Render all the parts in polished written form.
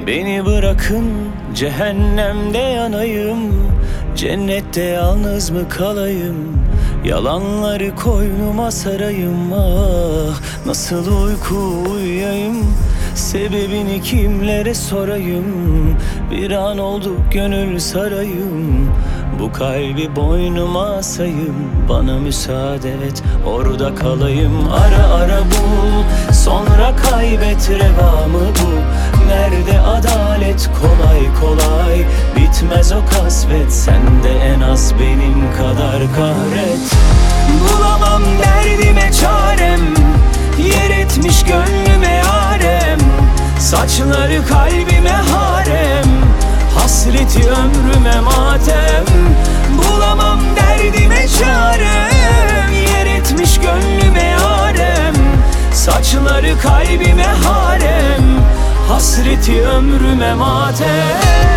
Beni bırakın cehennemde yanayım, cennette yalnız mı kalayım? Yalanları koynuma sarayım, ah nasıl uyku uyuyayım? Sebebini kimlere sorayım? Bir an oldu gönül sarayım, bu kalbi boynuma asayım. Bana müsaade et, orada kalayım. Ara ara bul, sonra kaybet, revamı bu. Nerede adalet, kolay kolay bitmez o kasvet. Sen de en az benim kadar kahret. Bulamam derdime çarem, yer etmiş gönlüme yarem. Saçları kalbime harem, hasreti ömrüme matem. Bulamam derdime çarem, yer etmiş gönlüme yarem. Saçları kalbime harem, hasreti ömrüme matem.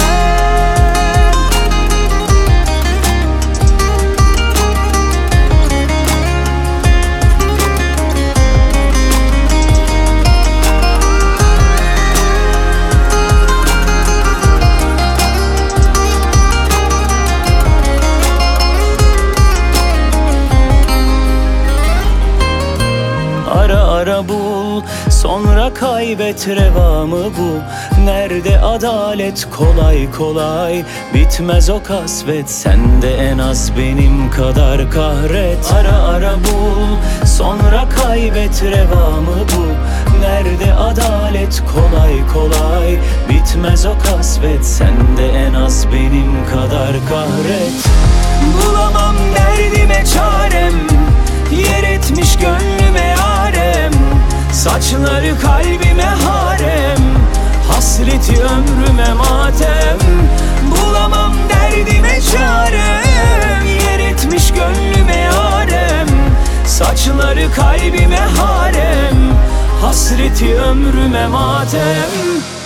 Ara ara bul, sonra kaybet, revamı bu. Nerede adalet, kolay kolay bitmez o kasvet. Sen de en az benim kadar kahret. Ara ara bul, sonra kaybet, revamı bu. Nerede adalet, kolay kolay bitmez o kasvet. Sen de en az benim kadar kahret. Bulamam derdime çarem, yer etmiş gönlüme yarem. Saçları kalbime harem, hasreti ömrüme matem. Bulamam derdime çarem, yer etmiş gönlüme yarem. Saçları kalbime harem, hasreti ömrüme matem.